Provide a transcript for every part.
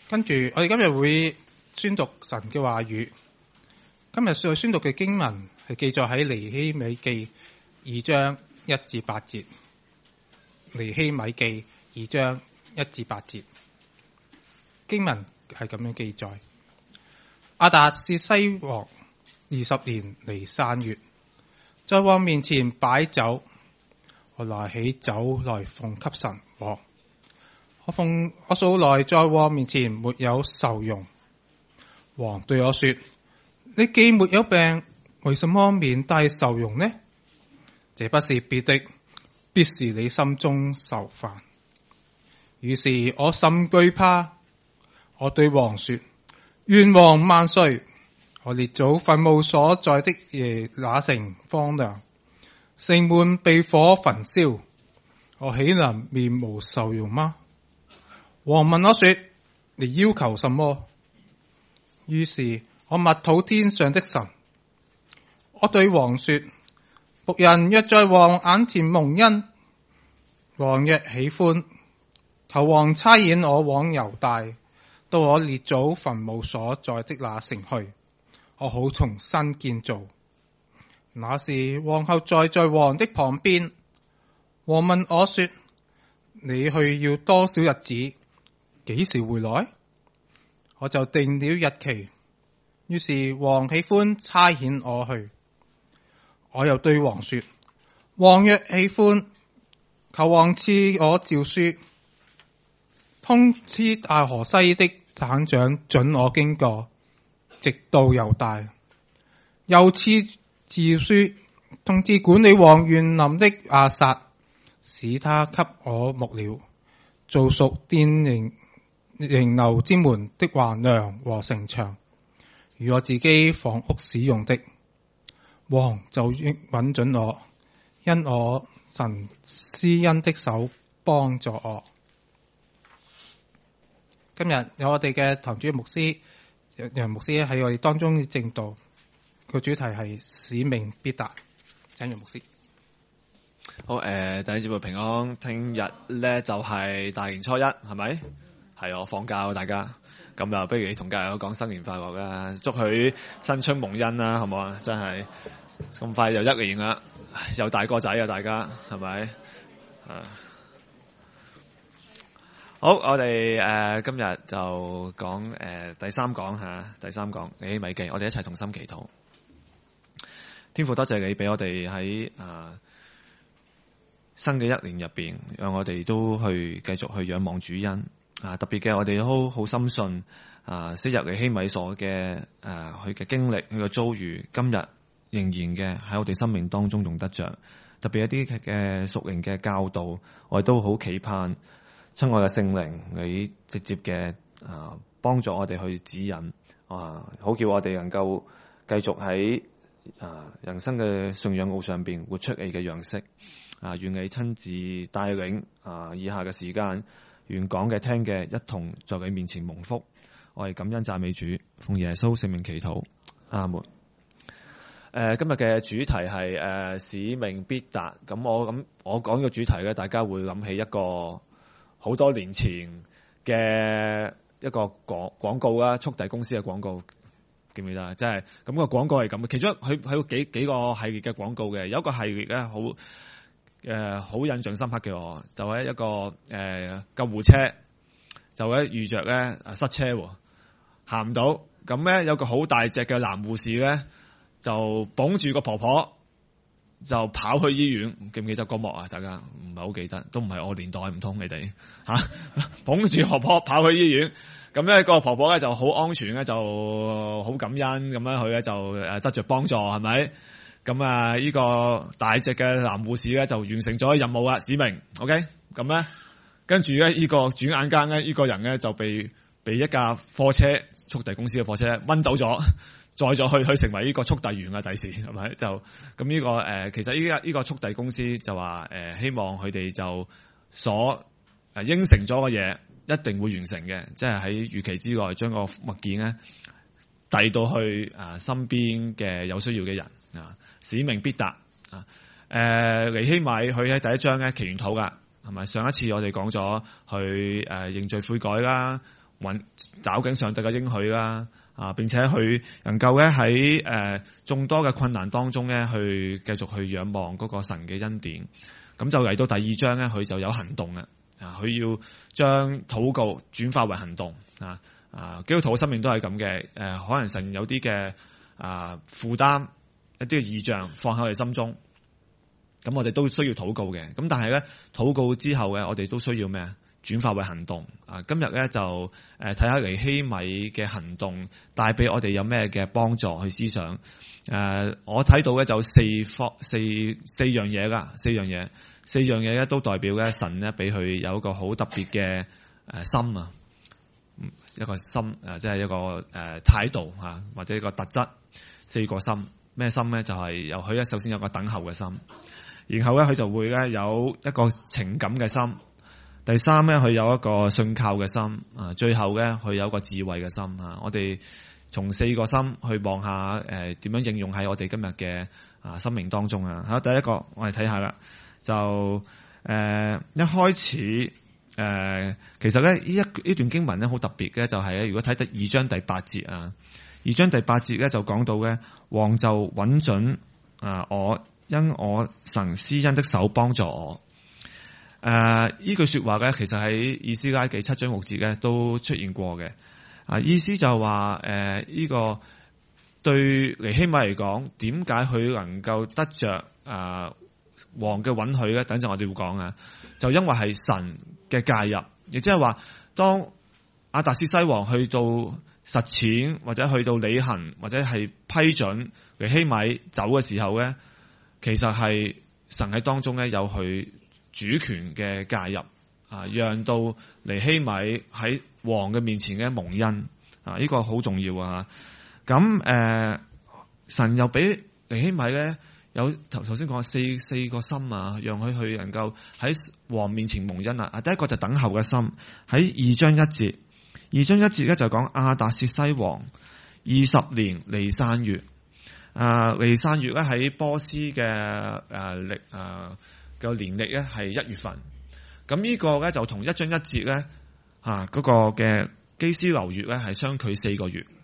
跟住我哋今日會宣讀神嘅話語。今日所宣讀嘅經文係記載喺尼希米記2章1至8節。尼希米記2章1至8節經文係咁樣記載：亞達薛西王20年尼散月，在王面前擺酒，我拿起酒來奉給神王。我素來在王面前沒有愁容。王對我說：你既沒有病，為什麼面帶愁容呢？這不是別的，必是你心中愁煩。於是我甚懼怕。我對王說：願王萬歲！我列祖墳墓所在的耶那城荒涼，城門被火焚燒，我豈能面無愁容嗎？王問我說：你要求什麼？於是我默禱天上的神。我對王說：僕人若在王眼前蒙恩，王若喜歡，求王差遣我往猶大，到我列祖墳墓所在的那城去，我好重新建造。那時王后在王的旁邊。王問我說：你去要多少日子？幾時回來？我就定了日期。於是王喜歡差遣我去。我又對王說：王若喜歡，求王賜我詔書，通知大河西的省長准我經過，直到猶大。又賜詔書通知管理王園林的亞薩，使他給我木料，做屬殿營樓之門的橫梁和城牆，與我自己房屋使用的。王就允准我，因我神施恩的手幫助我。今日有我哋嘅堂主牧師楊牧師喺我哋當中證道，個主題係使命必達。請楊牧師。 好，弟兄姊妹平安。聽日咧就係大年初一，係咪？係我放假，大家咁就不如同家人講新年快樂啦，祝佢新春蒙恩啦，好唔好啊？真係咁快又一年啦，又大個仔啊，大家係咪？好，我哋今日就講第三講尼希米記，我哋一齊同心祈禱。天父，多謝你俾我哋喺新嘅一年入邊，讓我哋都去繼續去仰望主恩。特別嘅，我哋都好深信昔日尼希米所嘅佢嘅經歷，佢嘅遭遇，今日仍然嘅喺我哋生命當中用得着。特別一啲嘅屬靈嘅教導，我哋都好期盼親愛嘅聖靈，你直接嘅幫助我哋去指引，好叫我哋能夠繼續喺人生嘅信仰路上邊活出你嘅樣式。願你親自帶領以下嘅時間，願講嘅聽嘅一同在你面前蒙福。我哋感恩讚美主，奉耶穌聖名祈禱，阿門。今日嘅主題係使命必達。咁我講呢個主題咧，大家會諗起一個好多年前嘅一個廣告啦，速遞公司嘅廣告，記唔記得？即係咁個廣告係咁嘅，其中佢有幾個系列嘅廣告嘅，有一個系列咧好印象深刻嘅，就係一個救護車，就咧遇着咧塞車行唔到，咁咧有個好大隻嘅男護士咧就綁住個婆婆就跑去醫院，記唔記得嗰幕啊？大家唔係好記得，都唔係我年代，唔通你哋綁住婆婆跑去醫院，咁咧個婆婆咧就好安全咧，就好感恩咁樣佢咧就得着幫助，係咪？咁呢個大隻嘅男護士咧就完成咗任務啦，使命 OK。咁咧跟住咧呢個轉眼間咧呢個人咧就被一架貨車，速遞公司嘅貨車掹走咗，載咗去成為呢個速遞員啊，第時係咪？就咁呢個其實呢個速遞公司就話希望佢哋就所應承咗嘅嘢一定會完成嘅，即係喺預期之內將個物件咧遞到去身邊嘅有需要嘅人啊。使命必達尼希米佢喺第一章咧祈完禱噶，係咪？上一次我哋講咗佢認罪悔改啦， 找緊上帝嘅應許啦，並且佢能夠咧喺眾多嘅困難當中咧，去繼續去仰望嗰個神嘅恩典。咁就嚟到第二章咧，佢就有行動啦。佢要將禱告轉化為行動。基督徒嘅生命都係咁嘅。可能神有啲嘅負擔，一啲嘅異象放喺我哋心中，咁我哋都需要禱告嘅。咁但係咧，禱告之後嘅我哋都需要咩啊？轉化為行動。今日咧就睇下尼希米嘅行動帶俾我哋有咩嘅幫助去思想。我睇到咧就四樣嘢啦，四樣嘢咧都代表咧神咧俾佢有一個好特別嘅心啊，一個心即係一個態度或者一個特質。四個心，咩心咧？就係由佢咧首先有個等候嘅心，然後咧佢就會咧有一個情感嘅心。第三咧，佢有一個信靠嘅心，最後咧佢有一個智慧嘅心。我哋從四個心去望下，點樣應用喺我哋今日嘅生命當中啊？第一個我哋睇下啦，就一開始其實咧呢段經文咧好特別嘅，就係咧如果睇第2章第8節啊，2章第8節咧就講到咧，王就允准我因我神施恩的手幫助我。呢句說話咧，其實喺以斯拉記7章6節咧都出現過嘅。意思就話呢個對尼希米嚟講，點解佢能夠得着王嘅允許咧？等陣我哋會講啊，就因為係神嘅介入，亦即係話當亞達薛西王去到實踐或者去到履行或者係批准尼希米走嘅時候咧，其實係神喺當中咧有佢主權嘅介入，讓到尼希米喺王嘅面前嘅蒙恩，呢個好重要啊！咁神又俾尼希米咧有頭先講四個心啊，讓佢去能夠喺王面前蒙恩啊！第一個就等候嘅心，喺2章1節，2章1節咧就講亞達薛西王20年尼散月，尼散月咧喺波斯嘅個年曆咧係1月份，咁呢個咧就同1章1節咧嗰個嘅基斯流月咧係相距4個月，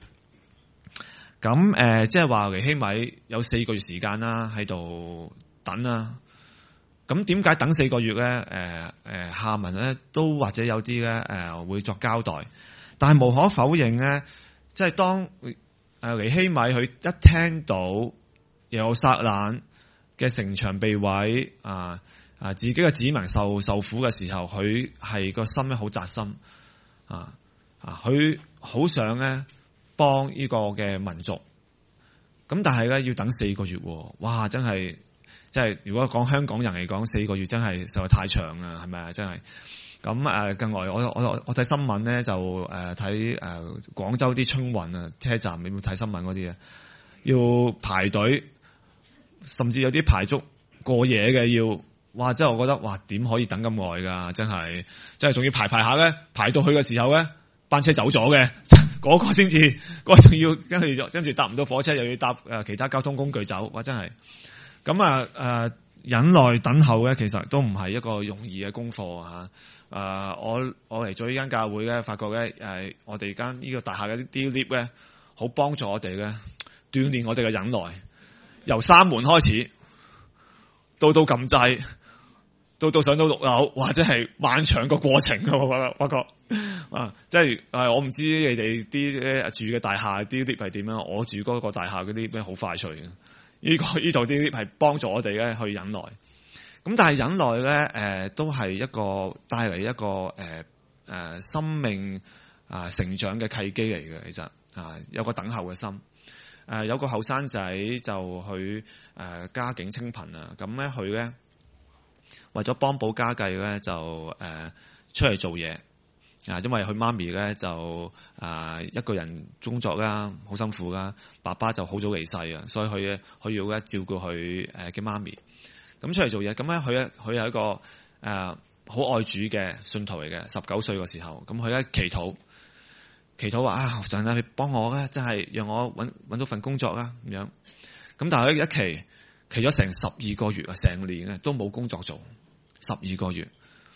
咁即係話尼希米有4個月時間啦喺度等啦。咁點解等4個月咧？下文咧都或者有啲咧會作交代，但係無可否認咧，即係當尼希米佢一聽到耶路撒冷嘅城牆被毀，自己嘅子民受苦嘅時候，佢係個心咧好扎心，佢好想咧幫呢個嘅民族，咁但係咧要等4個月，哇！真係如果講香港人嚟講，4個月真係實在太長啦，係咪啊？真係咁近來我睇新聞咧，就睇廣州啲春運啊，車站你有冇睇新聞嗰啲啊？要排隊，甚至有啲排足過夜嘅要，哇！真係我覺得，哇！點可以等咁耐㗎？真係仲要排下咧，排到去嘅時候咧，班車走咗嘅，嗰個先至，嗰個仲要跟住搭唔到火車，又要搭其他交通工具走，哇！真係咁忍耐等候咧，其實都唔係一個容易嘅功課嚇。我嚟咗呢間教會咧，發覺咧我哋間呢個大廈嘅啲 lift 咧，好幫助我哋咧鍛鍊我哋嘅忍耐，由閂門開始，到撳掣，到上到6樓，哇！真係漫長個過程啊！我覺得發覺即係我唔知你哋啲住嘅大廈啲 lift 係點樣，我住嗰個大廈嗰啲咩好快脆嘅。呢度啲 lift 係幫助我哋咧去忍耐，咁但係忍耐咧都係一個帶嚟一個生命成長嘅契機嚟嘅。其實有個等候嘅心，有個後生仔就去家境清貧啊，咁咧佢咧為咗幫補家計咧就出嚟做嘢。因為佢媽咪咧就一個人工作啦，好辛苦啦，爸爸就好早離世啊，所以佢要咧照顧佢嘅媽咪，咁出嚟做嘢。咁咧佢係一個好愛主嘅信徒嚟嘅，19歲嘅時候，咁佢咧祈禱話神啊，你幫我咧，真係讓我搵到份工作啦咁樣。咁但係佢祈咗成12個月啊，成年啊都冇工作做，12個月。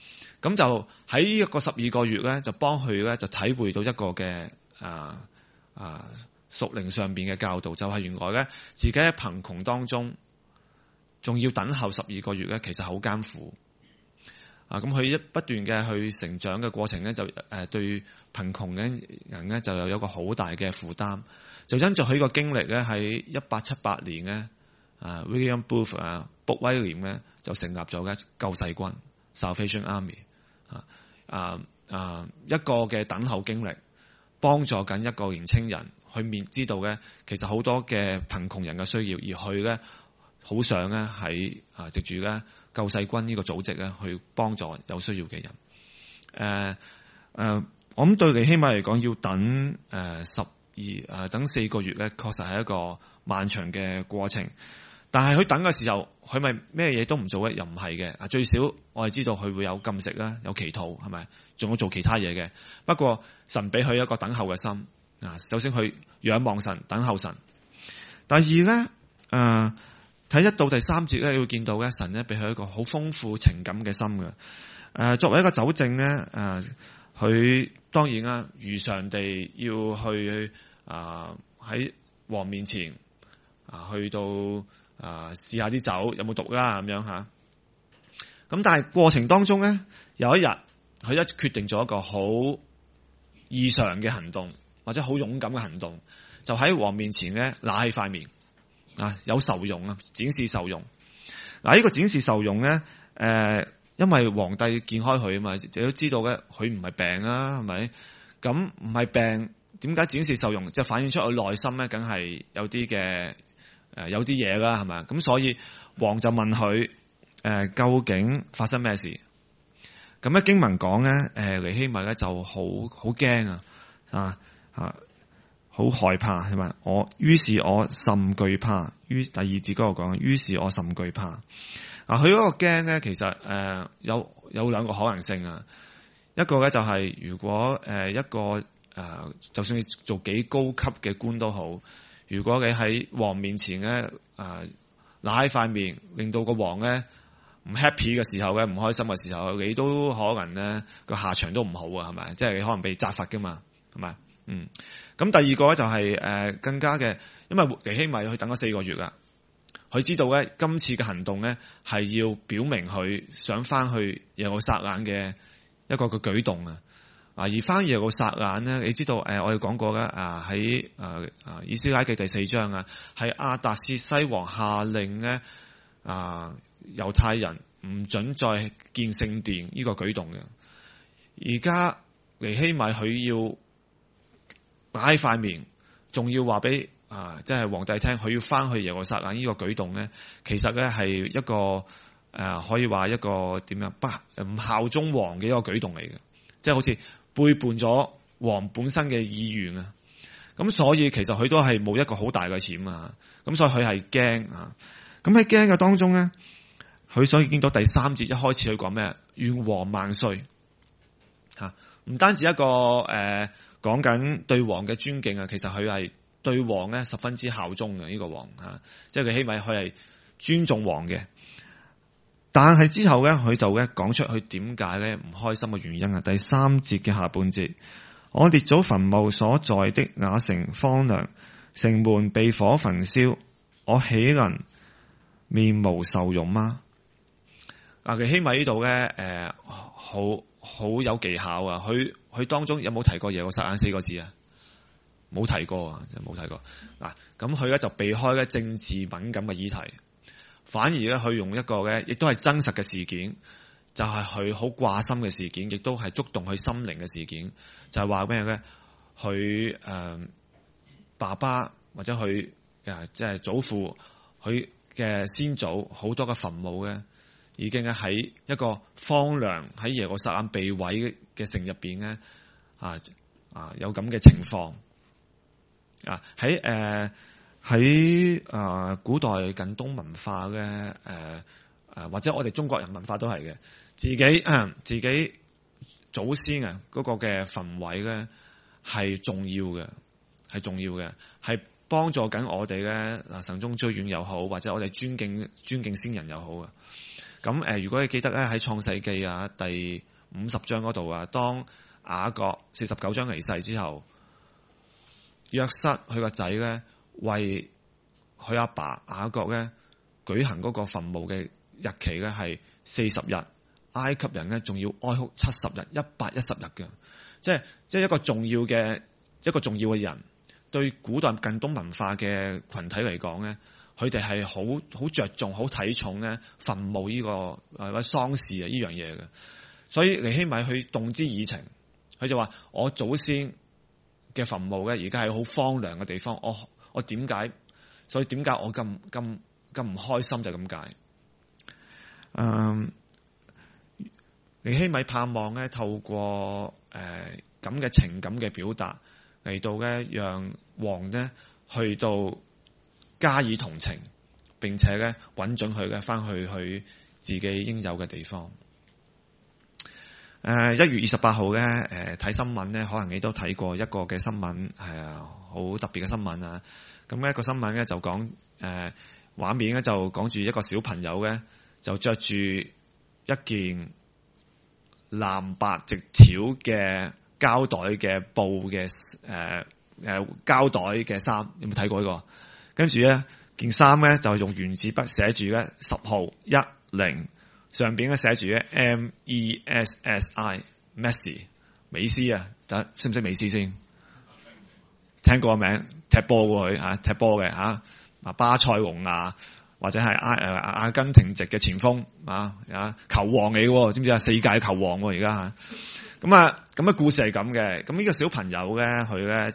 咁就喺呢一個12個月咧，就幫佢咧就體會到一個嘅屬靈上邊嘅教導，就係原來咧自己喺貧窮當中，仲要等候12個月咧，其實好艱苦。咁佢不斷嘅去成長嘅過程咧，就對貧窮嘅人咧就有一個好大嘅負擔。就因着佢個經歷咧，喺1878年咧，William Booth 卜威廉咧就成立咗嘅救世軍 Salvation Army 一個嘅等候經歷，幫助緊一個年青人去知道咧，其實好多嘅貧窮人嘅需要，而佢咧好想咧喺藉住咧救世軍呢個組織咧去幫助有需要嘅人。我諗對尼希米嚟講，要等等4個月咧，確實係一個漫長嘅過程。但係佢等嘅時候，佢咪咩嘢都唔做咧？又唔係嘅。最少我係知道佢會有禁食啦，有祈禱，係咪？仲要做其他嘢嘅。不過神俾佢一個等候嘅心。首先佢仰望神，等候神。第二咧，睇1到第3節咧，你會見到咧，神咧俾佢一個好豐富情感嘅心嘅。作為一個酒政咧，佢當然啦，如常地要去喺王面前去到試下啲酒有冇毒啦咁樣吓。咁但係過程當中咧，有一日佢一決定咗一個好異常嘅行動，或者好勇敢嘅行動，就喺王面前咧揦起塊面有愁容啊，展示愁容。呢個展示愁容咧，因為皇帝見開佢啊嘛，你都知道咧，佢唔係病啊，係咪？咁唔係病，點解展示愁容？即係反映出佢內心咧，梗係有啲嘅有啲嘢啦，係咪？咁所以王就問佢究竟發生咩事？咁咧經文講咧，尼希米咧就好驚好害怕係咪？於是我甚懼怕。第2節嗰度講，於是我甚懼怕。佢嗰個驚咧，其實有2個可能性啊。一個咧就係如果一個就算你做幾高級嘅官都好，如果你喺王面前咧揦起塊面，令到個王咧唔 happy 嘅時候咧，唔開心嘅時候，你都可能咧個下場都唔好啊，係咪？即係你可能被責罰噶嘛，係咪？咁第二個咧就係更加嘅，因為尼希米佢等咗4個月啦，佢知道咧今次嘅行動咧係要表明佢想翻去耶路撒冷嘅一個嘅舉動啊。而翻耶路撒冷咧，你知道我哋講過咧喺以斯拉記第4章啊，係亞達薛西王下令咧猶太人唔准再建聖殿呢個舉動嘅。而家尼希米佢要擺塊面，仲要話俾即係皇帝聽，佢要翻去耶路撒冷呢個舉動咧，其實咧係一個可以話一個點樣唔效忠王嘅一個舉動嚟嘅，即係好似背叛咗王本身嘅意願啊。咁所以其實佢都係冇一個好大嘅險啊。咁所以佢係驚啊。咁喺驚嘅當中咧，佢所以見到第3節一開始佢講咩？願王萬歲吓，唔單止一個講緊對王嘅尊敬啊，其實佢係對王咧十分之效忠嘅呢個王吓，即係佢希望佢係尊重王嘅。但係之後咧，佢就咧講出佢點解咧唔開心嘅原因啊。第3節嘅下半節，我列祖墳墓所在的那城荒涼，城門被火焚燒，我豈能面無愁容嗎？尼希米呢度咧好有技巧啊！佢當中有冇提過耶路撒冷4個字啊？冇提過啊，就冇提過。咁佢咧就避開咧政治敏感嘅議題，反而咧佢用一個咧，亦都係真實嘅事件，就係佢好掛心嘅事件，亦都係觸動佢心靈嘅事件，就係話咩咧？佢爸爸或者佢即係祖父，佢嘅先祖好多嘅墳墓咧，已經喺一個荒涼喺耶路撒冷被毀嘅城入邊咧，有咁嘅情況喺古代近東文化嘅或者我哋中國人文化都係嘅，自己祖先嗰個嘅墳位咧係重要嘅，係幫助緊我哋咧慎終追遠又好，或者我哋尊敬先人又好啊。咁如果你記得咧喺創世記第 50章嗰度啊，當雅各49章離世之後，約瑟佢個仔咧為佢阿爸雅各咧舉行嗰個墳墓嘅日期咧係40日，埃及人咧仲要哀哭70日，110日嘅，即係一個重要嘅人，對古代近東文化嘅群體嚟講咧，佢哋係好着重、好睇重咧墳墓呢個或者喪事啊呢樣嘢嘅，所以尼希米去動之以情，佢就話我祖先嘅墳墓咧而家係好荒涼嘅地方，我點解？所以點解我咁唔開心就咁解？尼希米盼望咧透過咁嘅情感嘅表達嚟到咧，讓王咧去到加以同情，並且咧允准佢咧翻去自己應有嘅地方。1月28號咧，睇新聞咧，可能你都睇過一個嘅新聞，係好特別嘅新聞啊！咁呢一個新聞咧就講畫面咧就講住一個小朋友咧就着住一件藍白直條嘅膠袋嘅布嘅膠袋嘅衫，有冇睇過呢個？跟住咧件衫咧就用原子筆寫住咧10號10。上邊咧寫住咧 MESSI Messi 美斯啊，識唔識美斯先？聽過個名，踢波喎佢踢波嘅巴塞隆啊，或者係阿根廷籍嘅前鋒球王嚟嘅，知唔知啊？世界球王而家咁嘅故事係咁嘅。咁呢個小朋友咧，佢咧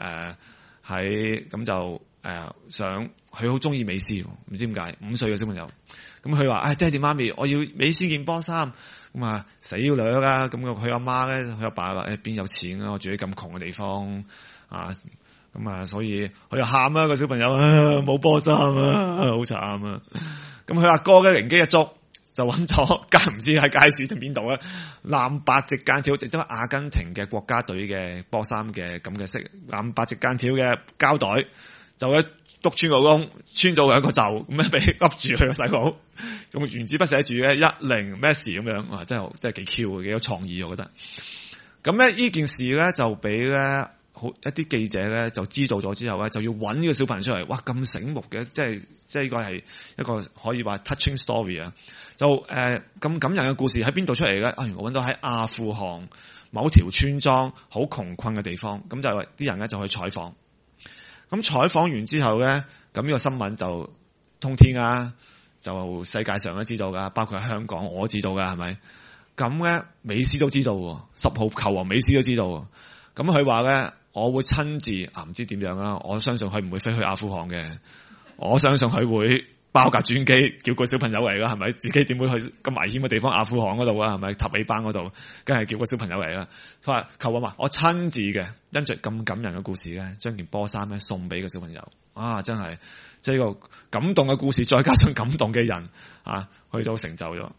就想佢好中意美斯，唔知點解5歲嘅小朋友。咁佢話：爹哋媽咪，我要美斯件波衫。咁死女啦！咁佢阿媽咧，佢阿爸話：邊有錢啊？我住喺咁窮嘅地方所以佢就喊啦個小朋友冇波衫啊，好慘啊！咁佢阿哥咧靈機一觸，就揾咗唔知喺街市定邊度咧藍白直間條，亦都係阿根廷嘅國家隊嘅波衫嘅咁嘅色，藍白直間條嘅膠袋，就一篤穿個窿，穿到兩個袖，咁樣俾笠住佢個細佬，用原子筆寫住咧10 Messi 咁樣，真係幾 Q 嘅，幾有創意我覺得。咁咧呢件事咧就俾咧一啲記者咧就知道咗之後咧，就要揾呢個小朋友出嚟，哇咁醒目嘅，即係呢個係一個可以話 touching story 啊！就咁感人嘅故事喺邊度出嚟咧？原來我揾到喺阿富汗某條村莊好窮困嘅地方，咁就啲人咧就去採訪。咁採訪完之後咧，咁呢個新聞就通天啊，就世界上都知道噶，包括喺香港我都知道噶，係咪？咁咧美斯都知道喎，10號球王美斯都知道喎。咁佢話咧，我會親自唔知點樣啦，我相信佢唔會飛去阿富汗嘅，我相信佢會包架專機叫個小朋友嚟啦，係咪？自己點會去咁危險嘅地方阿富汗嗰度啊？係咪？塔利班嗰度，梗係叫個小朋友嚟啦。佢話球王話我親自嘅，因着咁感人嘅故事咧，將件波衫咧送俾個小朋友。真係即係呢個感動嘅故事，再加上感動嘅人去到成就咗。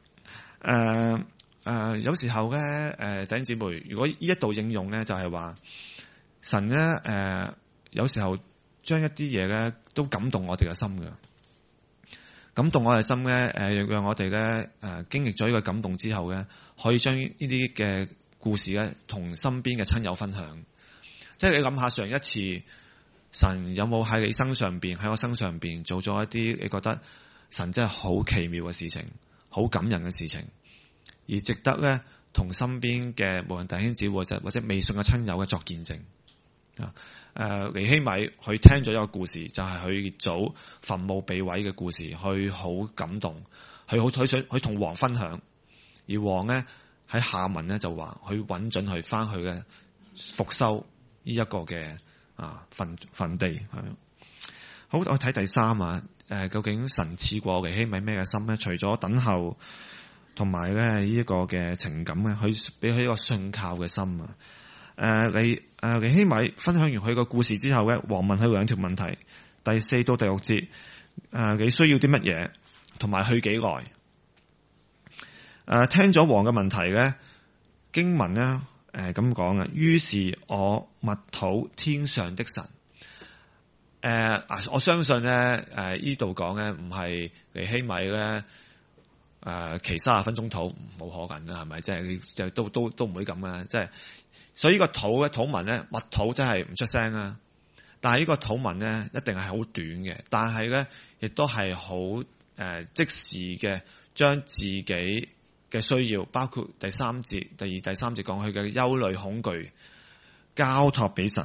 有時候咧，弟兄姊妹，如果呢一度應用咧，就係話神咧，有時候將一啲嘢咧都感動我哋嘅心嘅。感動我哋心咧，讓我哋咧經歷咗呢個感動之後咧，可以將呢啲嘅故事咧同身邊嘅親友分享。即係你諗下，上一次神有冇喺你身上邊，喺我身上邊做咗一啲你覺得神真係好奇妙嘅事情，好感人嘅事情，而值得咧同身邊嘅無論弟兄姊妹或者未信嘅親友嘅作見證。尼希米佢聽咗一個故事，就係佢祖墳墓被毀嘅故事，佢好感動，佢想佢同王分享，而王咧喺下文咧就話佢允准佢翻去嘅復修呢一個嘅墳地。好，我睇第3究竟神賜過尼希米咩嘅心咧？除咗等候同埋咧呢一個嘅情感咧，佢俾佢一個信靠嘅心啊！尼希米分享完佢個故事之後咧，王問佢2條問題，第4到第6節，你需要啲乜嘢，同埋去幾耐？聽咗王嘅問題咧，經文咧咁講嘅，於是我默禱天上的神。我相信咧呢度講咧唔係尼希米咧祈30分鐘禱，冇可能啦，係咪？即係都唔會咁啊！即係所以呢個禱文咧，密禱真係唔出聲啊！但係呢個禱文咧，一定係好短嘅，但係咧亦都係好即時嘅，將自己嘅需要，包括第二、第三節講佢嘅憂慮、恐懼，交託俾神。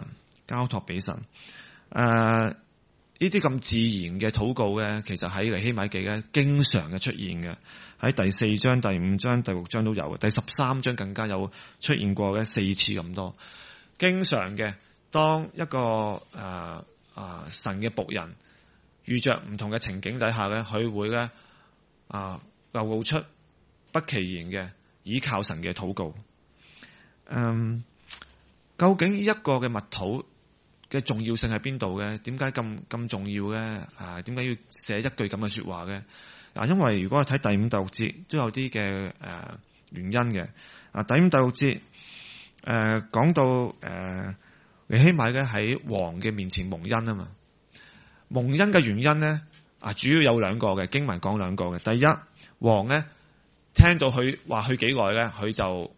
呢啲咁自然嘅禱告咧，其實喺尼希米記咧經常嘅出現嘅，喺第4章、第5章、第6章都有，第13章更加有出現過嘅4次咁多，經常嘅。當一個神嘅僕人遇着唔同嘅情景底下咧，佢會咧流露出不其然嘅倚靠神嘅禱告。究竟呢一個嘅密禱嘅重要性喺邊度嘅？點解咁重要嘅？點解要寫一句咁嘅說話嘅？因為如果我睇第5、第6節都有啲嘅原因嘅。第5、第6節講到尼希米咧喺王嘅面前蒙恩啊嘛。蒙恩嘅原因咧主要有兩個嘅，經文講兩個嘅。第一，王咧聽到佢話去幾耐咧，佢就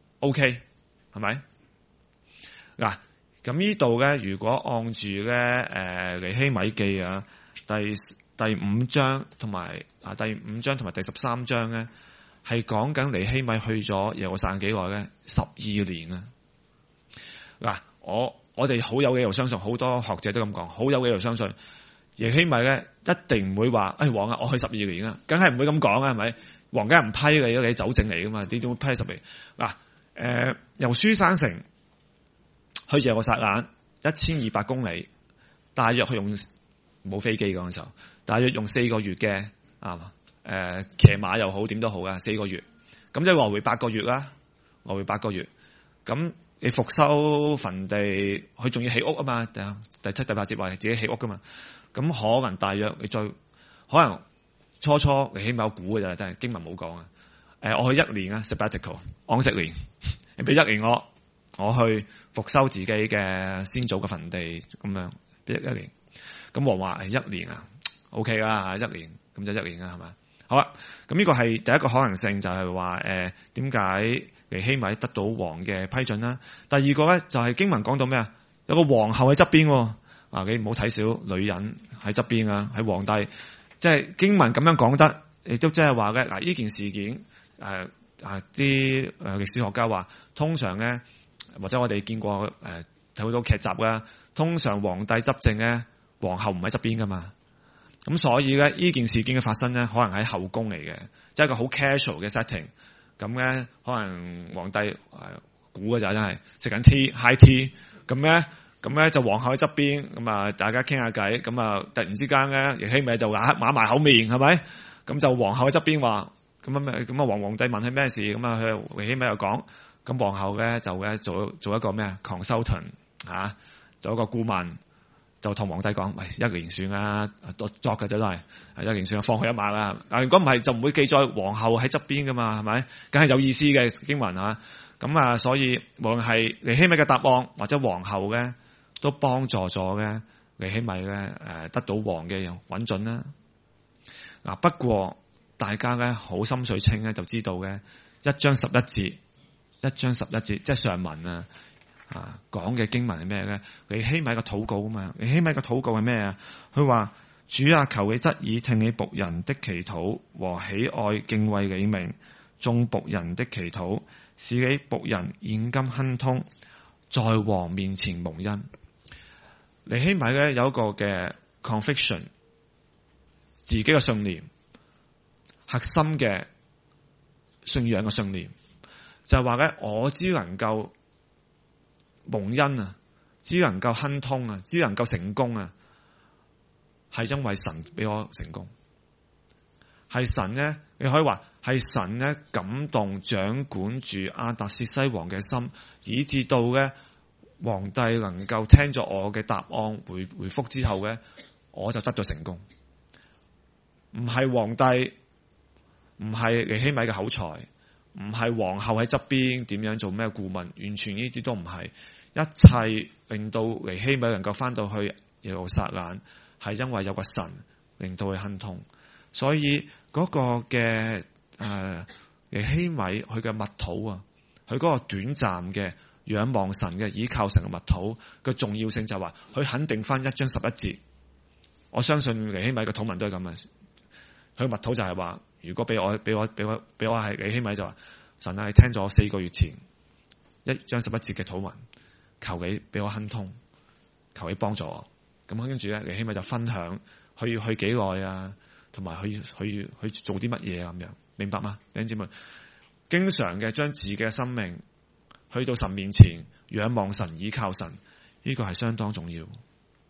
OK 係咪？嗱，咁呢度咧，如果按住咧尼希米記第5章同埋第5章同埋第13章咧，係講緊尼希米去咗耶路撒冷幾耐咧？12年啊！嗱，我哋好有理由相信，好多學者都咁講，好有理由相信尼希米咧一定唔會話，王啊，我去12年啊，梗係唔會咁講啊，係咪？王梗係唔批你酒政嚟噶嘛？點會批10年？嗱，由書珊城去耶路撒冷1200公里，大約去用冇飛機嗰陣時候，大約用4個月嘅騎馬又好點都好啊，4個月，咁即係來回8個月啦，來回8個月，咁你復修墳地，佢仲要起屋啊嘛，第7、第8節話自己起屋噶嘛，咁可能大約你再可能初尼希米有估嘅咋，真係經文冇講啊。我去1年啊 sabbatical 安息年，你俾1年我去復修自己嘅先祖嘅墳地咁樣，俾1年。咁王話1年啊 ，OK 啦，1年咁就1年啦，係嘛？好啦，咁呢個係第一個可能性，就係話點解尼希米得到王嘅批准啦？第二個咧就係經文講到咩啊？有個皇后喺側邊，你唔好睇小女人喺側邊啊，喺皇帝，即係經文咁樣講得，亦都即係話咧嗱，呢件事件啲歷史學家話，通常咧或者我哋見過睇好多劇集啦，通常皇帝執政咧，皇后唔喺側邊噶嘛。咁所以咧，呢件事件嘅發生咧，可能喺後宮嚟嘅，即係一個好 casual 嘅 setting。咁咧，可能皇帝估嘅就真係食緊 tea，high tea。咁咧就皇后喺側邊，咁啊大家傾下偈，咁啊突然之間咧，尼希米就啞埋口面，係咪？咁就皇后喺側邊話，咁啊皇帝問佢咩事，咁啊佢尼希米又講，咁皇后咧就咧做一個咩啊 consultant 做一個顧問。就同皇帝講，喂，1年算啦，作嘅啫都係，1年算，放佢一馬啦。嗱，如果唔係，就唔會記載皇后喺側邊噶嘛，係咪？梗係有意思嘅經文啊。咁啊，所以無論係尼希米嘅答案或者皇后咧，都幫助咗咧尼希米咧得到王嘅允准啦。嗱，不過大家咧好心水清咧，就知道嘅1章11節，即係上文啊。講嘅經文係咩咧？尼希米嘅禱告啊嘛，尼希米嘅禱告係咩啊？佢話，主啊，求你側耳聽你僕人的祈禱和喜愛敬畏你名眾僕人的祈禱，使你僕人現今亨通，在王面前蒙恩。尼希米咧有一個嘅 conviction， 自己嘅信念，核心嘅信仰嘅信念，就係話咧，我只能夠蒙恩啊，只能夠亨通啊，只能夠成功啊，係因為神俾我成功，係神呢，你可以話係神呢感動掌管住亞達薛西王嘅心，以至到咧皇帝能夠聽咗我嘅答案回覆之後咧，我就得咗成功。唔係皇帝，唔係尼希米嘅口才，唔係皇后喺側邊點樣做咩顧問，完全呢啲都唔係。一切令到尼希米能夠翻到去耶路撒冷，係因為有個神令到佢亨通。所以嗰個嘅尼希米佢嘅默禱啊，佢嗰個短暫嘅仰望神嘅倚靠神嘅默禱嘅重要性就係話，佢肯定翻1章11節。我相信尼希米嘅禱文都係咁啊。佢默禱就係話，如果俾我係尼希米就話，神係聽咗我4個月前1章11節嘅禱文，求你俾我亨通，求你幫助我。咁跟住咧，尼希米就分享去幾耐啊，同埋去做啲乜嘢啊咁樣，明白嗎？弟兄姊妹，經常嘅將自己嘅生命去到神面前仰望神、倚靠神，呢個係相當重要。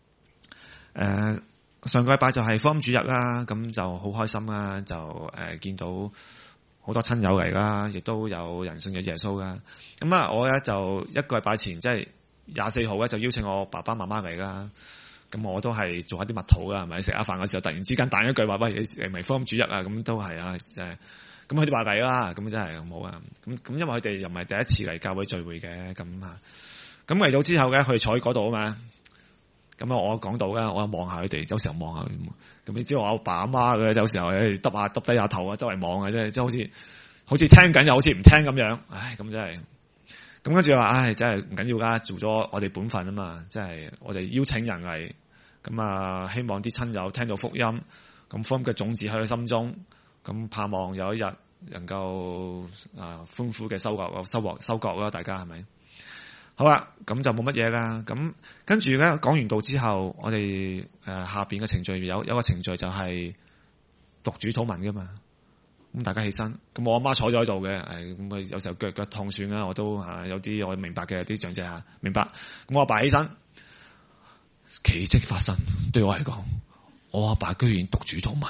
上個禮拜就係福音主日啦，咁就好開心啦，就見到好多親友嚟啦，亦都有人信嘅耶穌啦。咁啊，我咧就一個禮拜前即係24號咧就邀請我爸爸媽媽嚟啦。咁我都係做一啲默禱啦，係咪？食下飯嘅時候突然之間彈一句話，喂，你咪福音主日啊？咁都係啊，即係咁佢哋話嚟啦，咁真係好啊。咁因為佢哋又唔係第一次嚟教會聚會嘅，咁嚟到之後咧，佢哋坐喺嗰度啊嘛。咁我講到啦，我望下佢哋，有時候望下咁你知道我阿爸阿媽嘅，有時候耷低下頭啊，周圍望啊，即係好似聽緊又好似唔聽咁樣。唉，咁真係。咁跟住話，唉，真係唔緊要啦，做咗我哋本分啊嘛，即係我哋邀請人嚟，咁希望啲親友聽到福音，咁福音嘅種子喺佢心中，咁盼望有一日能夠豐富嘅收穫啦，大家係咪？好啦，咁就冇乜嘢啦。咁跟住咧講完道之後，我哋下邊嘅程序有個程序就係讀主禱文噶嘛。咁大家起身，咁我阿媽坐咗喺度嘅，咁有時候腳痛算啦，我都有啲我明白嘅，啲長者明白。咁我阿爸起身，奇蹟發生，對我嚟講，我阿爸居然讀主禱文。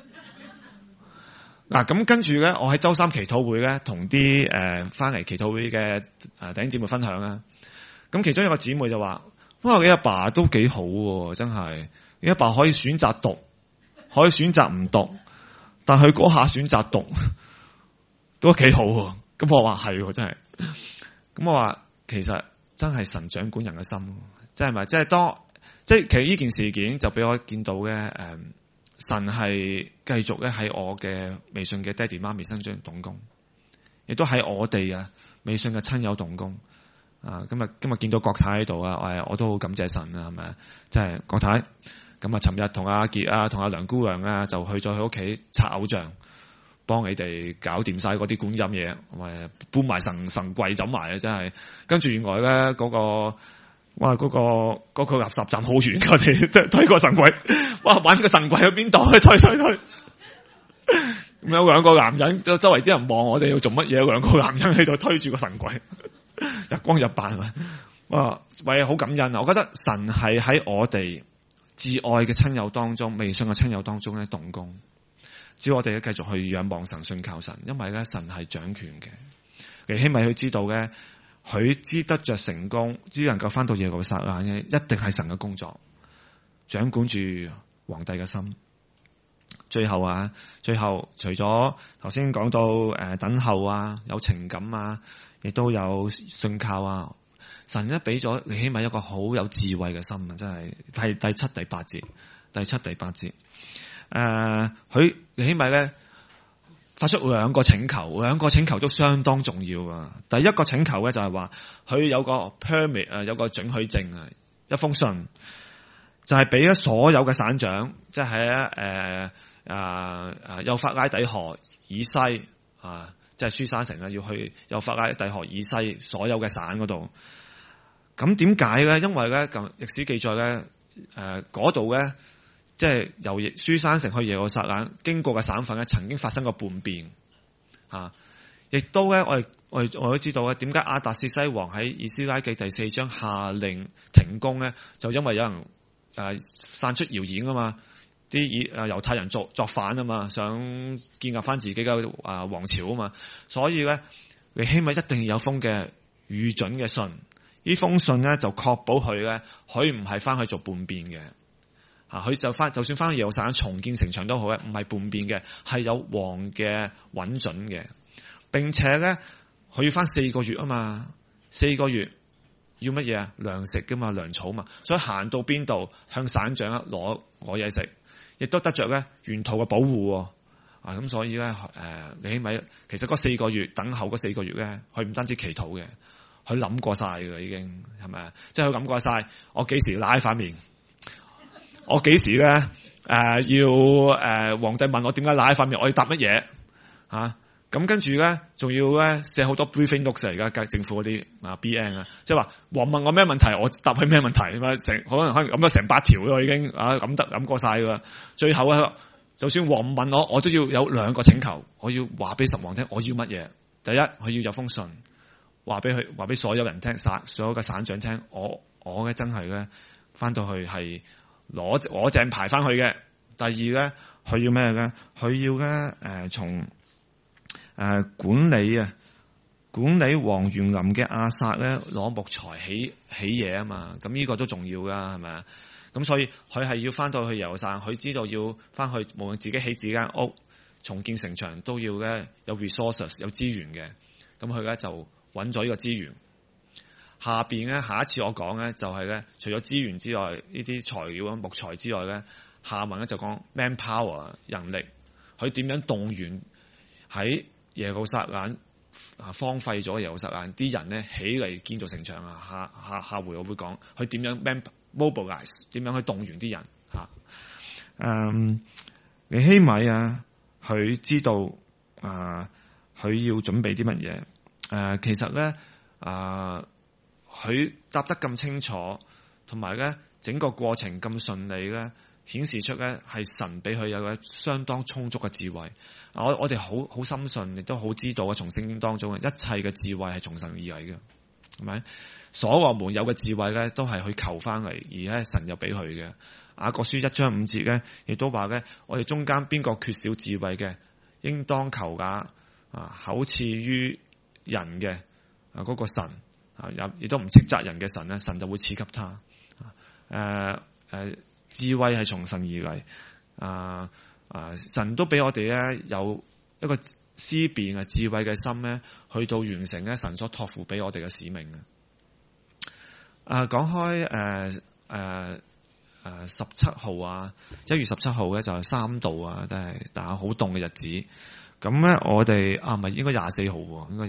嗱，咁跟住咧，我喺周三祈禱會咧，同啲翻嚟祈禱會嘅弟兄姊妹分享啦。咁其中一個姊妹就話：哇，你阿爸都幾好喎，真係，你阿爸可以選擇讀，可以選擇唔讀。但佢嗰下選擇讀都幾好喎，咁我話係真係，咁我話其實真係神掌管人嘅心，即係咪？即係其實呢件事件就俾我見到嘅，神係繼續咧喺我嘅微信嘅爹哋媽咪身上動工，亦都喺我哋微信嘅親友動工。今日見到郭太喺度我都好感謝神啊，係咪？即係郭太。咁尋日同阿傑同阿梁姑娘就去咗佢屋企拆偶像，幫你哋搞掂晒嗰啲觀音嘢，搬埋神櫃走埋啊！真係，跟住原來咧嗰個垃圾站好遠㗎，我哋即係推個神櫃，哇！揾個神櫃喺邊度？推。咁有兩個男人，周圍啲人望我哋要做乜嘢？有兩個男人喺度推住個神櫃，日光日白係咪？哇！好感恩啊！我覺得神係喺我哋至愛嘅親友當中，微信嘅親友當中咧動工，只要我哋咧繼續去仰望神、信靠神，因為咧神係掌權嘅。尼希米佢知道嘅，佢知得着成功，只能夠翻到耶路撒冷嘅，一定係神嘅工作，掌管住皇帝嘅心。最後除咗頭先講到等候有情感亦都有信靠神咧俾咗尼希米一個好有智慧嘅心啊！真係第七、第八節，佢尼希米咧發出兩個請求都相當重要啊！第一個請求咧就係話佢有個 permit 有個准許證一封信，就係俾咗所有嘅省長，即係喺幼發拉底河以西即係書珊城要去幼發拉底河以西所有嘅省嗰度。咁點解咧？因為咧，歷史記載咧，嗰度咧，即係由書珊城去耶路撒冷經過嘅省份咧，曾經發生過叛變，亦都咧，我哋都知道咧，點解亞達薛西王喺以斯拉記第4章下令停工咧？就因為有人散出謠言啊嘛，啲猶太人作反啊嘛，想建立翻自己嘅王朝啊嘛，所以咧，尼希米一定要有封嘅預準嘅信。呢封信咧就確保佢咧，佢唔係翻去做叛變嘅，佢就算翻去耶路撒冷重建城牆都好咧，唔係叛變嘅，係有王嘅允准嘅，並且咧佢要翻4個月啊嘛，4個月要乜嘢糧食噶嘛，糧草嘛，所以行到邊度向省長攞嘢食，亦都得着咧沿途嘅保護咁所以咧尼希米其實嗰4個月等候嗰4個月咧，佢唔單止祈禱嘅，佢諗過晒㗎已經係咪啊？即係佢諗過晒，我幾時拉塊面？我幾時咧要皇帝問我點解拉塊面？我要答乜嘢嚇？咁跟住咧，仲要咧寫好多 briefing notes 嚟㗎，政府嗰啲BN 啊，即係話王問我咩問題，我答佢咩問題，可能諗咗成8條咯已經諗過晒㗎。最後咧，就算王唔問我都要有2個請求，我要話俾十王聽，我要乜嘢？第一，佢要有封信，話俾所有人聽，所有嘅省長聽，我咧真係咧翻到去係攞正牌翻去嘅。第二咧，佢要咩咧？佢要咧從管理王園林嘅亞薩咧攞木材起嘢啊嘛，咁呢個都重要噶係咪啊？咁所以佢係要翻到去耶路撒冷，佢知道要翻去無論自己起自己間屋、重建城牆都要咧有 resources 有資源嘅，咁佢咧就揾咗呢個資源。下邊咧下一次我講咧就係咧除咗資源之外，呢啲材料啊木材之外咧，下文咧就講 manpower 人力，佢點樣動員喺耶路撒冷荒廢咗耶路撒冷啲人咧起嚟建造城牆啊！下回我會講佢點樣 mobilize， 點樣去動員啲人嚇。尼希米啊，佢知道佢要準備啲乜嘢？其實咧佢答得咁清楚，同埋咧整個過程咁順利咧，顯示出咧係神俾佢有個相當充足嘅智慧。我哋好深信，亦都好知道啊！從聖經當中一切嘅智慧係從神而嚟嘅，係咪？所羅門有嘅智慧咧，都係去求翻嚟，而咧神又俾佢嘅。雅各書1章5節咧，亦都話咧，我哋中間邊個缺少智慧嘅，應當求噶口賜於人嘅嗰個神亦都唔斥責人嘅神咧，神就會賜給他。智慧係從神而嚟。神都俾我哋咧有一個思辨啊智慧嘅心咧，去到完成咧神所託付俾我哋嘅使命嘅。講開17號1月17號咧就係3度啊，真係但係好凍嘅日子。咁咧我哋唔係應該24號喎，應該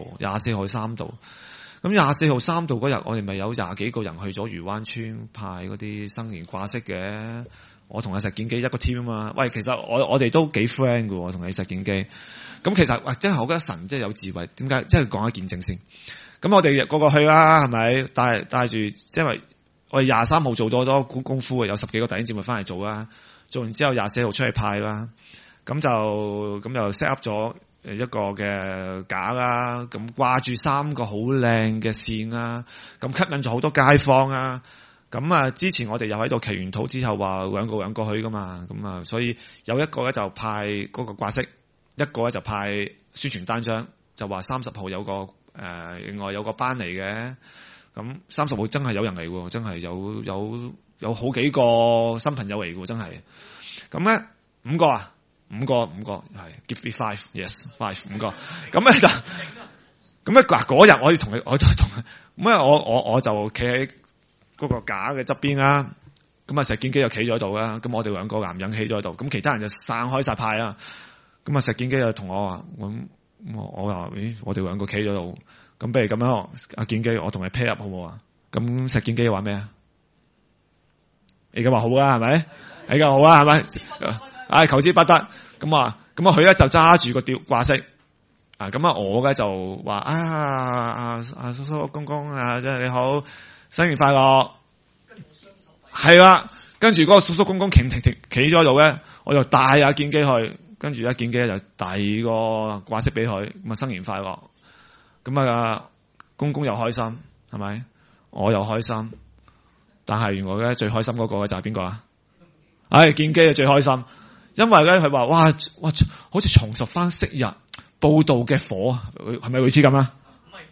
24號3度。咁24號3度嗰日，我哋咪有20幾個人去咗漁灣村派嗰啲新年掛飾嘅。我同阿石建基一個 team 啊嘛。喂，其實我哋都幾 friend 㗎喎，同你石建基。咁其實真係我覺得神真係有智慧。點解？即係講一見證先。咁我哋個個去啦，係咪？帶住，因為我哋23號做咗好多功夫嘅，有10幾個弟兄姊妹翻嚟做啦。做完之後24號出去派啦。咁就 set up 咗一個嘅架啦。咁掛住3個好靚嘅線啦。咁吸引咗好多街坊啊。咁之前我哋又喺度祈完禱之後話兩個去噶嘛，咁所以有一個咧就派嗰個掛飾，一個咧就派宣傳單張，就話30號有個另外有個班嚟嘅，咁30號真係有人嚟喎，真係有好幾個新朋友嚟喎，真係。咁咧5個係 give me 5 yes 5個，咁咧就咁咧嗰日我同咁我就企喺嗰個架嘅側邊啦，咁石建基就企咗喺度啦，咁我哋2個男人企咗喺度，咁其他人就散開晒派啦。咁石建基就同我話，我話咦，我哋2個企咗度，咁不如咁樣，阿建基我同你 pair up 好唔好啊？咁石建基話咩啊？你咁話好啦，係咪？你咁好啦，係咪？求之不得。咁佢咧就揸住個掛飾，我咧就話叔叔公公即係你好。新年快樂，係啦，跟住嗰個叔叔公公企咗喺度咧，我就帶阿建基去，跟住阿建基就第二個掛飾俾佢，咁新年快樂，咁公公又開心，係咪？我又開心，但係原來咧最開心嗰個就係邊個啊？建基係最開心，因為咧佢話哇，好似重拾翻昔日報道嘅火，係咪類似咁啊？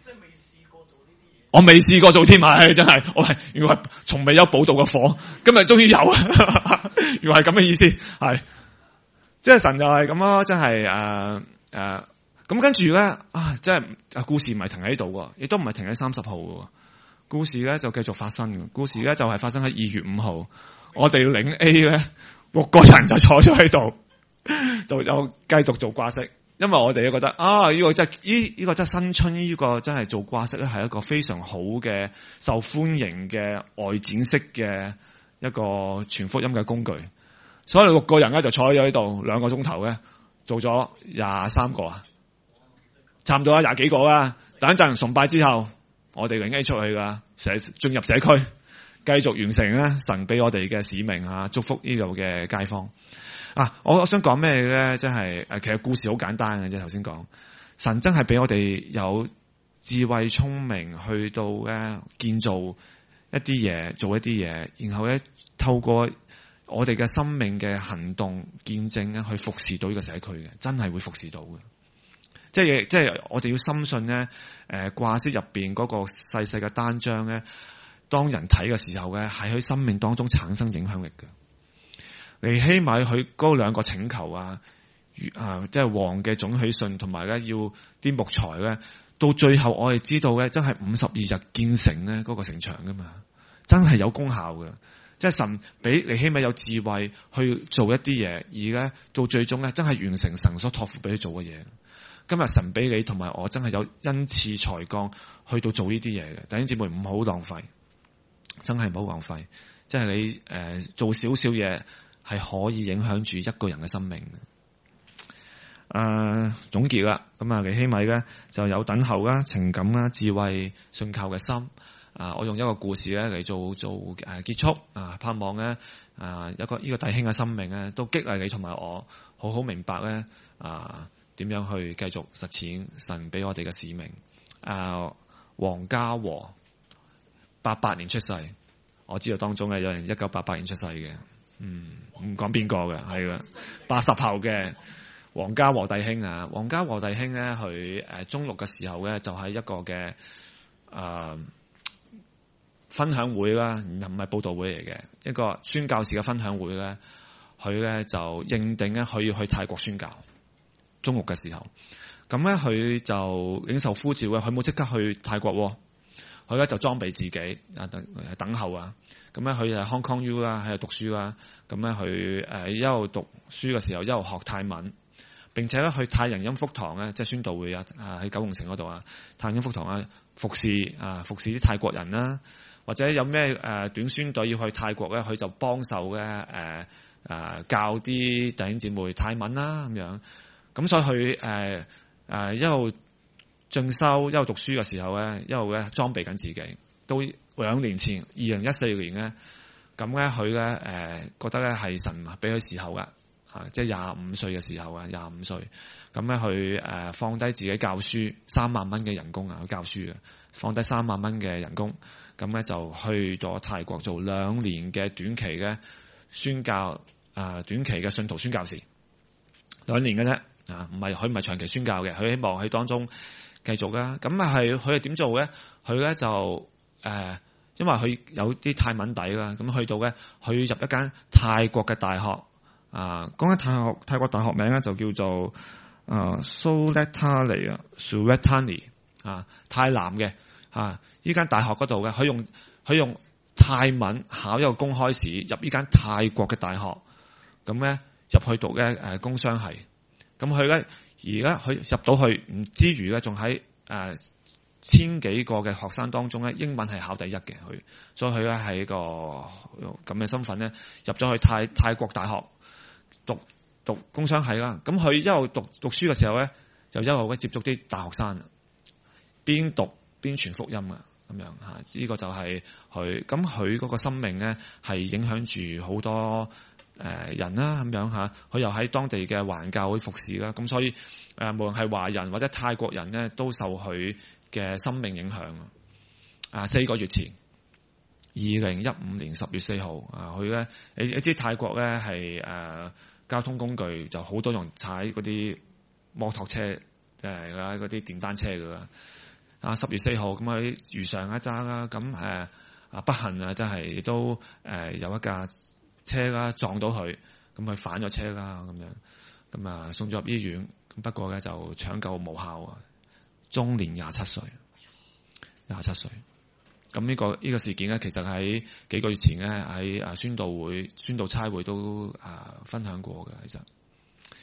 我未試過做添，真係我係原來係從未有報道嘅火，今日終於有，原來係咁嘅意思，係即係神就係咁咯，真係咁跟住咧即係故事唔係停喺度喎，亦都唔係停喺30號喎，故事咧就繼續發生嘅，故事咧就係發生喺2月5號，我哋領 A 咧6個人就坐咗喺度， 就繼續做掛飾。因為我哋都覺得呢個真係新春呢個真係做掛飾咧係一個非常好嘅受歡迎嘅外展式嘅一個傳福音嘅工具。所以6個人咧就坐咗喺度2個鐘頭咧，做咗23個差唔多20幾個啦。等一陣崇拜之後，我哋靈 A 出去噶，進入社區，繼續完成咧神俾我哋嘅使命祝福呢度嘅街坊。我想講咩咧？即係其實故事好簡單嘅啫。頭先講神真係俾我哋有智慧聰明去到咧建造一啲嘢，做一啲嘢，然後咧透過我哋嘅生命嘅行動見證咧去服侍到呢個社區嘅，真係會服侍到嘅。即係我哋要深信咧，掛飾入邊嗰個細細嘅單張咧，當人睇嘅時候咧，係喺生命當中產生影響力嘅。尼希米佢嗰2個請求即係王嘅總許信，同埋咧要啲木材咧，到最後我哋知道咧，真係52日建成咧嗰個城牆噶嘛，真係有功效嘅。即係神俾尼希米有智慧去做一啲嘢，而咧到最終咧真係完成神所託付俾佢做嘅嘢。今日神俾你同埋我真係有恩賜才幹去到做呢啲嘢嘅，弟兄姊妹唔好浪費，真係唔好浪費。即係你做少少嘢。係可以影響住一個人嘅生命嘅。總結啦，咁尼希米咧就有等候啦、情感啦、智慧、信靠嘅心。我用一個故事咧嚟做結束。盼望咧呢個弟兄嘅生命咧都激勵你同埋我，好好明白咧點樣去繼續實踐神俾我哋嘅使命。黃家和88年出世，我知道當中咧有人1988年出世嘅。唔講邊個嘅，係啦，80後嘅黃家和弟兄啊。黃家和弟兄咧，佢中六嘅時候咧，就喺一個嘅分享會啦，唔係佈道會嚟嘅，一個宣教士嘅分享會咧，佢咧就認定咧佢要去泰國宣教。中六嘅時候，咁咧佢就領受呼召嘅，佢冇即刻去泰國，佢咧就裝備自己等候啊。咁咧佢係 Hong Kong U 啦，喺度讀書啦。咁咧佢一路讀書嘅時候，一路學泰文，並且咧去泰人音福堂咧，即係宣道會喺九龍城嗰度泰人音福堂服侍啲泰國人啦，或者有咩短宣隊要去泰國咧，佢就幫手咧教啲弟兄姊妹泰文啦咁樣。咁所以佢一路進修一路讀書嘅時候咧，一路咧裝備緊自己。到2年前2014年咧，咁咧佢咧覺得咧係神俾佢時候噶，即係25歲嘅時候25歲，咁咧佢放低自己教書3萬蚊嘅人工去教書嘅，放低3萬蚊嘅人工，咁咧就去咗泰國做2年嘅短期嘅宣教短期嘅信徒宣教士，2年嘅啫，佢唔係長期宣教嘅，佢希望喺當中繼續啦。咁佢係點做咧？佢咧就因為佢有啲泰文底啦，咁去到咧，佢入一間泰國嘅大學，嗰間泰國大學名咧就叫做Suratthani Suratthani 泰南嘅呢間大學嗰度嘅，佢用泰文考一個公開試入呢間泰國嘅大學，咁咧入去讀咧工商系，咁佢咧而家佢入到去唔之餘咧，仲喺千幾個嘅學生當中咧，英文係考第一嘅佢，所以佢咧係一個咁嘅身份咧，入咗去泰國大學讀工商系啦。咁佢一路讀書嘅時候咧，就一路咧接觸啲大學生，邊讀邊傳福音啊，咁樣呢個就係佢。咁佢嗰個生命咧係影響住好多人啦，咁樣佢又喺當地嘅環教會服侍啦。咁所以無論係華人或者泰國人咧，都受佢嘅生命影響。4個月前2015年10月4號佢咧，你知泰國咧係交通工具就好多人踩嗰啲摩托車嗰啲電單車噶啦。10月4號咁佢如常揸啦，咁不幸真係都有一架車啦撞到佢，咁佢反咗車啦咁樣，咁送咗入醫院，咁不過咧就搶救無效，終年27歲。咁呢個事件咧，其實喺幾個月前咧喺宣道差會都分享過嘅。其實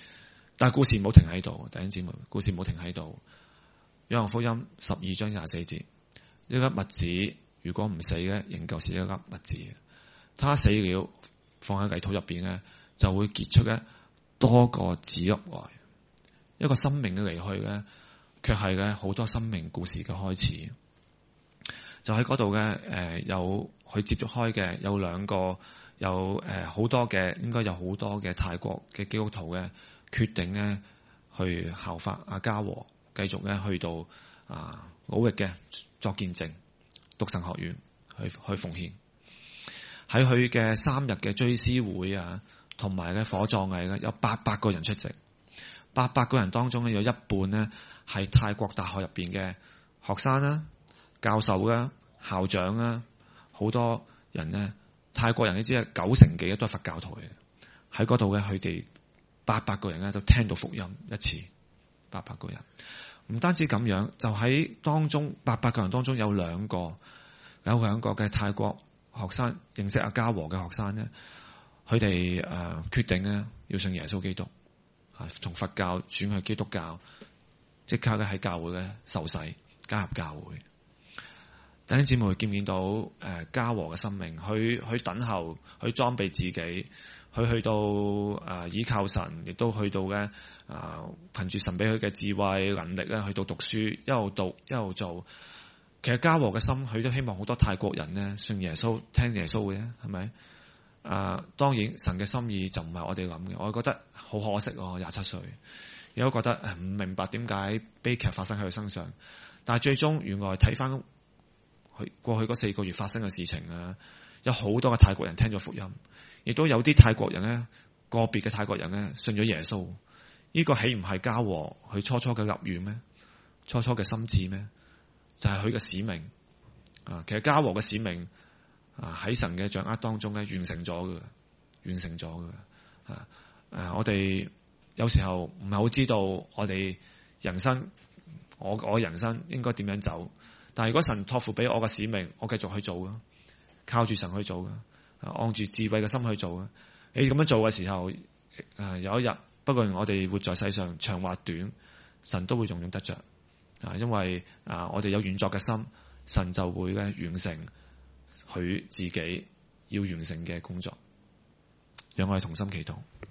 但係故事唔好停喺度，弟兄姊妹，故事唔好停喺度。約翰福音12章24節，一粒麥子如果唔死咧，仍舊是一粒麥子。它死了，放喺泥土入邊咧，就會結出咧多個子粒來。一個生命嘅離去咧，卻係咧好多生命故事嘅開始。就喺嗰度嘅有佢接觸開嘅有兩個，有好多嘅，應該有好多嘅泰國嘅基督徒嘅決定咧去效法阿嘉和，繼續咧去到努力嘅作見證，讀神學院去奉獻。喺佢嘅3日嘅追思會啊，同埋嘅火葬禮咧，有800個人出席。800個人當中咧，有一半咧係泰國大學入邊嘅學生啦、教授啦、校長啦，好多人咧，泰國人咧只係90%幾都係佛教徒嚟嘅。喺嗰度咧，佢哋800個人咧都聽到福音一次。800個人唔單止咁樣，就喺當中800個人當中有兩個嘅泰國學生認識阿嘉和嘅學生咧，佢哋決定咧要信耶穌基督，從佛教轉去基督教，即刻咧喺教會咧受洗加入教會。弟兄姊妹見唔見到嘉和嘅生命？佢等候，去裝備自己，去到倚靠神，亦都去到咧憑住神俾佢嘅智慧能力咧，去到讀書，一路讀一路做。其實嘉和嘅心，佢都希望好多泰國人咧信耶穌、聽耶穌嘅，係咪？當然神嘅心意就唔係我哋諗嘅。我覺得好可惜喎，27歲，亦都覺得唔明白點解悲劇發生喺佢身上。但係最終原來睇翻佢過去嗰4個月發生嘅事情啊，有好多嘅泰國人聽咗福音，亦都有啲泰國人咧，個別嘅泰國人咧信咗耶穌。呢個豈唔係嘉和佢初嘅立願咩？初嘅心志咩？就係佢嘅使命啊！其實嘉和嘅使命喺神嘅掌握當中咧完成咗嘅。我哋有時候唔係好知道我哋人生，我人生應該點樣走。但係如果神託付俾我嘅使命，我繼續去做噶，靠住神去做噶，按住智慧嘅心去做噶。你咁樣做嘅時候，有一日，不過我哋活在世上長或短，神都會用得着。因為我哋有願作嘅心，神就會咧完成佢自己要完成嘅工作。讓我哋同心祈禱，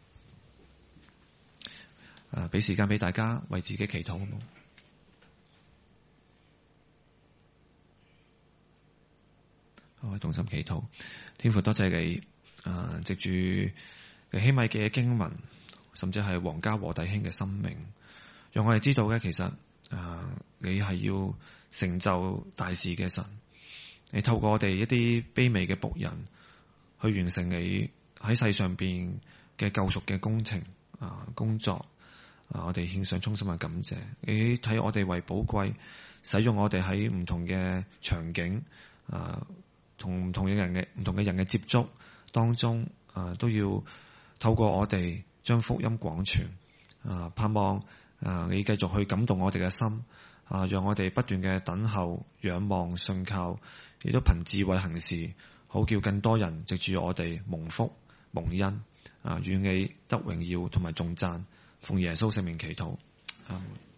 俾時間俾大家為自己祈禱好冇？我哋同心祈禱，天父多謝你，藉住尼希米記嘅經文，甚至係黃嘉和弟兄嘅生命，讓我哋知道咧，其實你係要成就大事嘅神。你透過我哋一啲卑微嘅僕人，去完成你喺世上邊嘅救贖嘅工程工作。我哋獻上衷心嘅感謝。你睇我哋為寶貴，使用我哋喺唔同嘅場景，同唔同嘅人嘅接觸當中，都要透過我哋將福音廣傳。盼望你繼續去感動我哋嘅心，讓我哋不斷嘅等候、仰望、信靠，亦都憑智慧行事，好叫更多人藉住我哋蒙福蒙恩。願你得榮耀同埋頌讚，奉耶穌聖名祈禱。